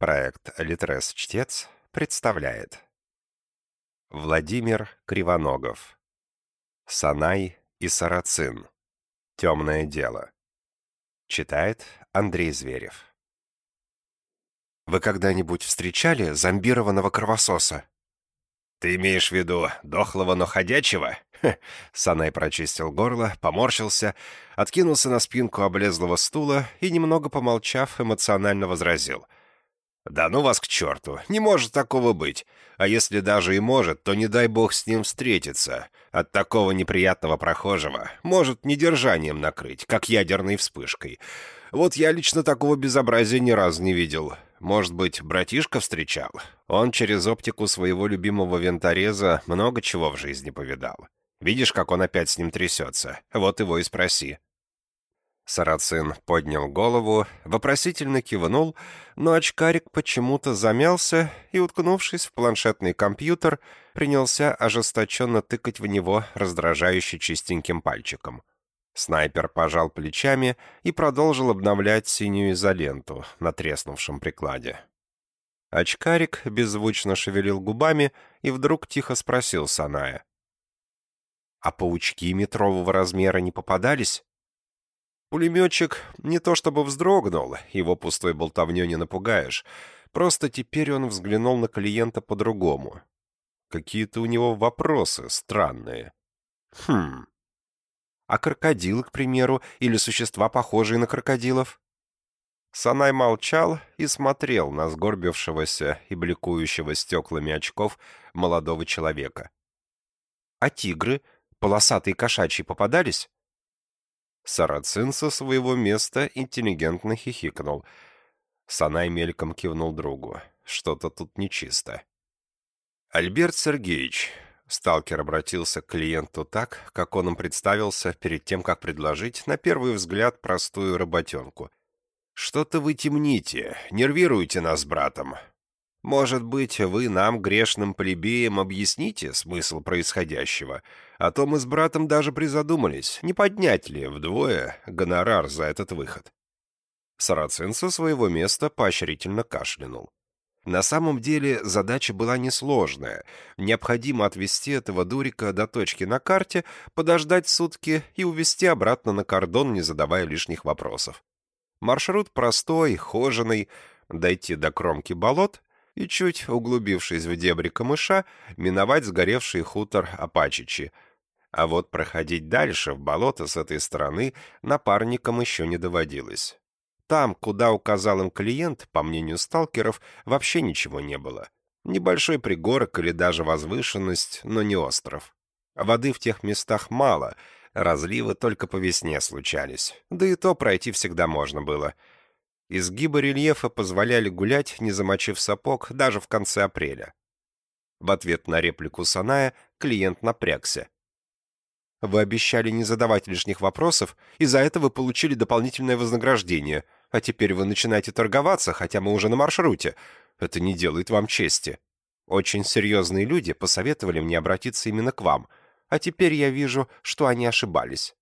Проект «Литрес-Чтец» представляет Владимир Кривоногов. Санай и Сарацин. Темное дело. Читает Андрей Зверев. Вы когда-нибудь встречали зомбированного кровососа? Ты имеешь в виду дохлого, но ходячего? Санай прочистил горло, поморщился, откинулся на спинку облезлого стула и, немного помолчав, эмоционально возразил. «Да ну вас к черту! Не может такого быть! А если даже и может, то не дай бог с ним встретиться. От такого неприятного прохожего может недержанием накрыть, как ядерной вспышкой. Вот я лично такого безобразия ни разу не видел. Может быть, братишка встречал? Он через оптику своего любимого винтореза много чего в жизни повидал. Видишь, как он опять с ним трясется? Вот его и спроси». Сарацин поднял голову, вопросительно кивнул, но очкарик почему-то замялся и, уткнувшись в планшетный компьютер, принялся ожесточенно тыкать в него раздражающе чистеньким пальчиком. Снайпер пожал плечами и продолжил обновлять синюю изоленту на треснувшем прикладе. Очкарик беззвучно шевелил губами и вдруг тихо спросил Саная. «А паучки метрового размера не попадались?» Пулеметчик не то чтобы вздрогнул, его пустой болтовнёй не напугаешь, просто теперь он взглянул на клиента по-другому. Какие-то у него вопросы странные. А крокодилы, к примеру, или существа, похожие на крокодилов? Санай молчал и смотрел на сгорбившегося и бликующего стеклами очков молодого человека. А тигры, полосатые кошачьи, попадались? Сарацин со своего места интеллигентно хихикнул. Санай мельком кивнул другу. Что-то тут нечисто. «Альберт Сергеевич», — сталкер обратился к клиенту так, как он им представился перед тем, как предложить, на первый взгляд, простую работенку. «Что-то вы темните, нервируете нас с братом. Может быть, вы нам, грешным плебеям, объясните смысл происходящего, а то мы с братом даже призадумались, не поднять ли вдвое гонорар за этот выход». Сарацин со своего места поощрительно кашлянул. На самом деле задача была несложная. Необходимо отвезти этого дурика до точки на карте, подождать сутки и увезти обратно на кордон, не задавая лишних вопросов. Маршрут простой, хоженый, дойти до кромки болот и, чуть углубившись в дебри камыша, миновать сгоревший хутор Апачичи. А вот проходить дальше в болото с этой стороны напарникам еще не доводилось. Там, куда указал им клиент, по мнению сталкеров, вообще ничего не было. Небольшой пригорок или даже возвышенность, но не остров. Воды в тех местах мало, разливы только по весне случались, да и то пройти всегда можно было. Изгибы рельефа позволяли гулять, не замочив сапог, даже в конце апреля. В ответ на реплику Саная клиент напрягся. «Вы обещали не задавать лишних вопросов, и за это вы получили дополнительное вознаграждение, а теперь вы начинаете торговаться, хотя мы уже на маршруте. Это не делает вам чести. Очень серьезные люди посоветовали мне обратиться именно к вам, а теперь я вижу, что они ошибались».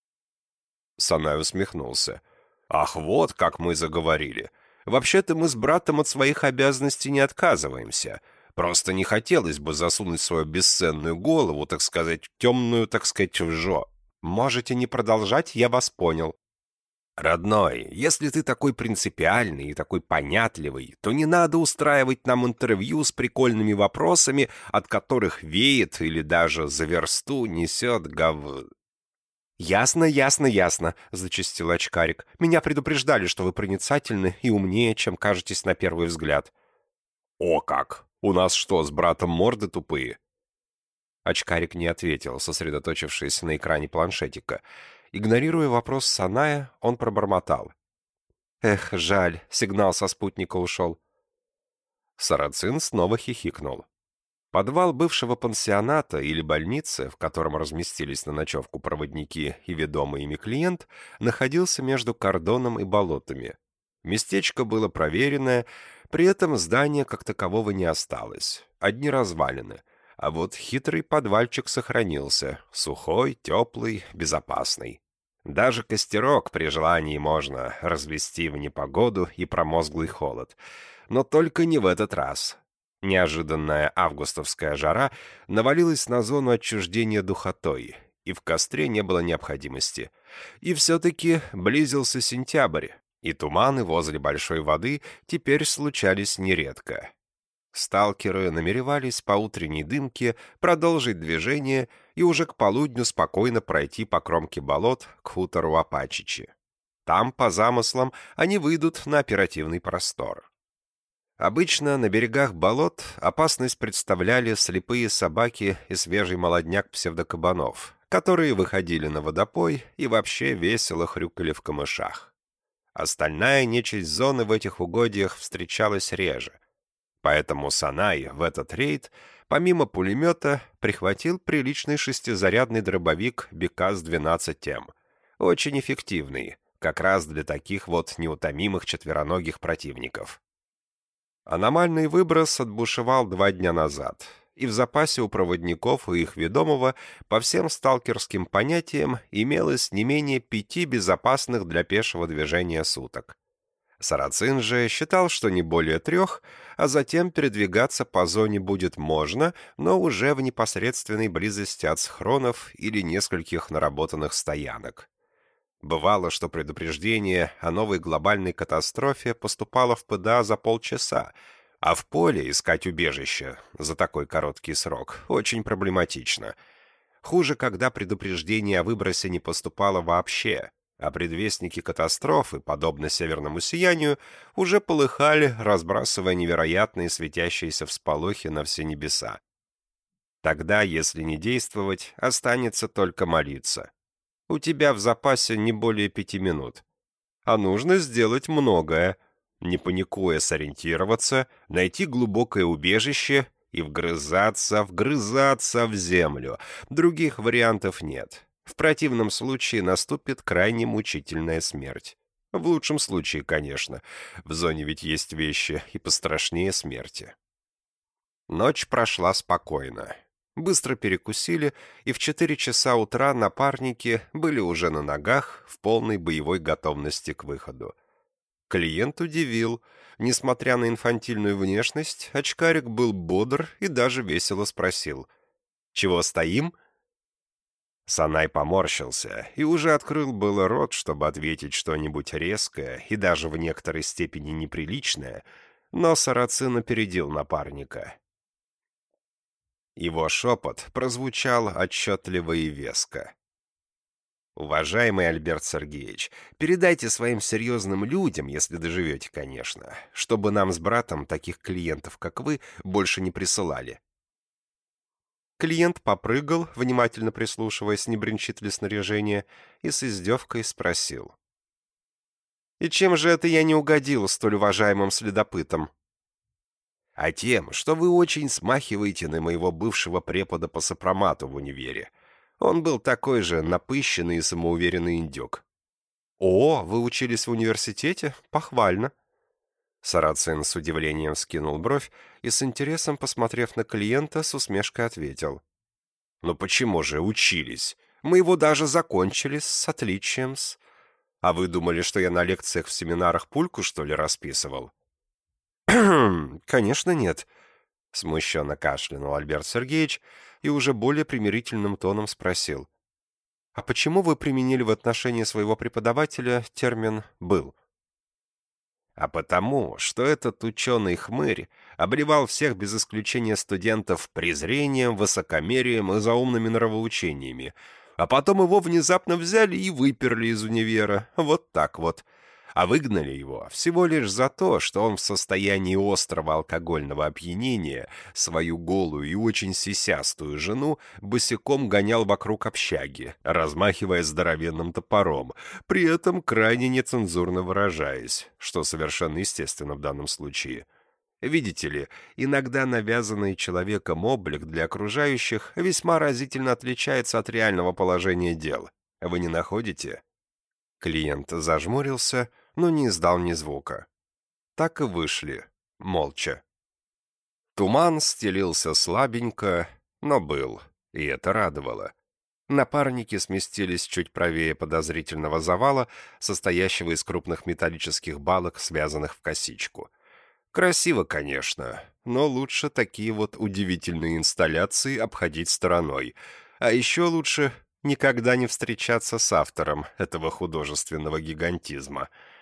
Санай усмехнулся. «Ах, вот как мы заговорили. Вообще-то мы с братом от своих обязанностей не отказываемся. Просто не хотелось бы засунуть свою бесценную голову, так сказать, темную, так сказать, вжо. Можете не продолжать, я вас понял». «Родной, если ты такой принципиальный и такой понятливый, то не надо устраивать нам интервью с прикольными вопросами, от которых веет или даже за версту несет «Ясно, ясно, ясно», — зачастил очкарик. «Меня предупреждали, что вы проницательны и умнее, чем кажетесь на первый взгляд». «О как! У нас что, с братом морды тупые?» Очкарик не ответил, сосредоточившись на экране планшетика. Игнорируя вопрос Саная, он пробормотал. «Эх, жаль, сигнал со спутника ушел». Сарацин снова хихикнул. Подвал бывшего пансионата или больницы, в котором разместились на ночевку проводники и ведомый ими клиент, находился между кордоном и болотами. Местечко было проверенное, при этом здания как такового не осталось, одни развалины, а вот хитрый подвальчик сохранился, сухой, теплый, безопасный. Даже костерок при желании можно развести в непогоду и промозглый холод. но только не в этот раз. Неожиданная августовская жара навалилась на зону отчуждения духотой, и в костре не было необходимости. И все-таки близился сентябрь, и туманы возле большой воды теперь случались нередко. Сталкеры намеревались по утренней дымке продолжить движение и уже к полудню спокойно пройти по кромке болот к хутору Апачичи. Там, по замыслам, они выйдут на оперативный простор. Обычно на берегах болот опасность представляли слепые собаки и свежий молодняк псевдокабанов, которые выходили на водопой и вообще весело хрюкали в камышах. Остальная нечисть зоны в этих угодьях встречалась реже. Поэтому Санай в этот рейд, помимо пулемета, прихватил приличный шестизарядный дробовик Бекас-12М. Очень эффективный, как раз для таких вот неутомимых четвероногих противников. Аномальный выброс отбушевал 2 дня назад, и в запасе у проводников и их ведомого по всем сталкерским понятиям имелось не менее 5 безопасных для пешего движения суток. Сарацин же считал, что не более 3, а затем передвигаться по зоне будет можно, но уже в непосредственной близости от схронов или нескольких наработанных стоянок. Бывало, что предупреждение о новой глобальной катастрофе поступало в ПДА за полчаса, а в поле искать убежище за такой короткий срок очень проблематично. Хуже, когда предупреждение о выбросе не поступало вообще, а предвестники катастрофы, подобно северному сиянию, уже полыхали, разбрасывая невероятные светящиеся всполохи на все небеса. Тогда, если не действовать, останется только молиться. У тебя в запасе не более 5 минут. А нужно сделать многое. Не паникуя сориентироваться, найти глубокое убежище и вгрызаться в землю. Других вариантов нет. В противном случае наступит крайне мучительная смерть. В лучшем случае, конечно. В зоне ведь есть вещи и пострашнее смерти. Ночь прошла спокойно. Быстро перекусили, и в 4 часа утра напарники были уже на ногах в полной боевой готовности к выходу. Клиент удивил. Несмотря на инфантильную внешность, очкарик был бодр и даже весело спросил: «Чего стоим?» Санай поморщился и уже открыл было рот, чтобы ответить что-нибудь резкое и даже в некоторой степени неприличное, но Сарацин опередил напарника. Его шепот прозвучал отчетливо и веско. «Уважаемый Альберт Сергеевич, передайте своим серьезным людям, если доживете, конечно, чтобы нам с братом таких клиентов, как вы, больше не присылали». Клиент попрыгал, внимательно прислушиваясь, не бренчит ли снаряжение, и с издевкой спросил: «И чем же это я не угодил столь уважаемым следопытам?» «А тем, что вы очень смахиваете на моего бывшего препода по сопромату в универе. Он был такой же напыщенный и самоуверенный индюк». «О, вы учились в университете? Похвально». Сарацин с удивлением вскинул бровь и с интересом, посмотрев на клиента, с усмешкой ответил: «Ну почему же учились? Мы его даже закончили с отличием-с. А вы думали, что я на лекциях в семинарах пульку, что ли, расписывал?» «Конечно нет», — смущенно кашлянул Альберт Сергеевич и уже более примирительным тоном спросил: «А почему вы применили в отношении своего преподавателя термин «был»?» «А потому, что этот ученый-хмырь обливал всех без исключения студентов презрением, высокомерием и заумными нравоучениями, а потом его внезапно взяли и выперли из универа, вот так вот. А выгнали его всего лишь за то, что он в состоянии острого алкогольного опьянения свою голую и очень сисястую жену босиком гонял вокруг общаги, размахивая здоровенным топором, при этом крайне нецензурно выражаясь, что совершенно естественно в данном случае. Видите ли, иногда навязанный человеком облик для окружающих весьма разительно отличается от реального положения дел. Вы не находите?» Клиент зажмурился, но не издал ни звука. Так и вышли, молча. Туман стелился слабенько, но был, и это радовало. Напарники сместились чуть правее подозрительного завала, состоящего из крупных металлических балок, связанных в косичку. Красиво, конечно, но лучше такие вот удивительные инсталляции обходить стороной. А еще лучше никогда не встречаться с автором этого художественного гигантизма.